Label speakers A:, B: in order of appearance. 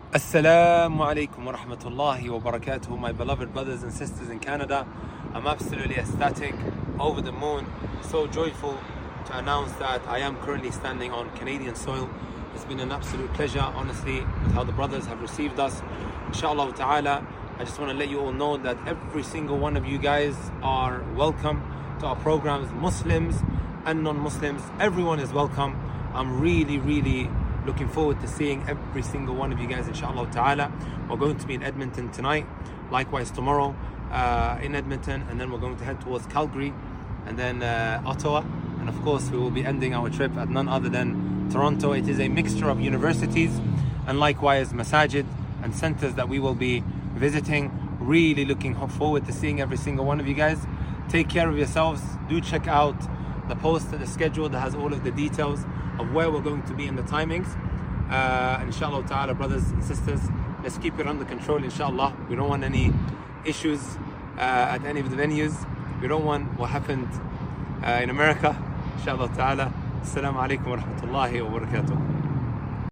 A: Assalamu alaikum wa rahmatullahi wa barakatuh, my beloved brothers and sisters in Canada. I'm absolutely ecstatic, over the moon, so joyful to announce that I am currently standing on Canadian soil. It's been an absolute pleasure, honestly, with how the brothers have received us. Inshallah ta'ala, I just want to let you all know that every single one of you guys are welcome to our programs. Muslims and non-Muslims, everyone is welcome. I'm really looking forward to seeing every single one of you guys, inshallah ta'ala. We're going to be in Edmonton tonight, likewise tomorrow in Edmonton, and then we're going to head towards Calgary and then Ottawa, and of course we will be ending our trip at none other than Toronto. It is a mixture of universities and likewise masajid and centers that we will be visiting. Really looking forward to seeing every single one of you guys. Take care of yourselves. Do check out the post, the schedule that has all of the details of where we're going to be and the timings. Inshallah ta'ala, brothers and sisters, let's keep it under control, inshallah. We don't want any issues at any of the venues. We don't want what happened in America, inshallah ta'ala. Assalamu alaikum wa rahmatullahi wa barakatuh.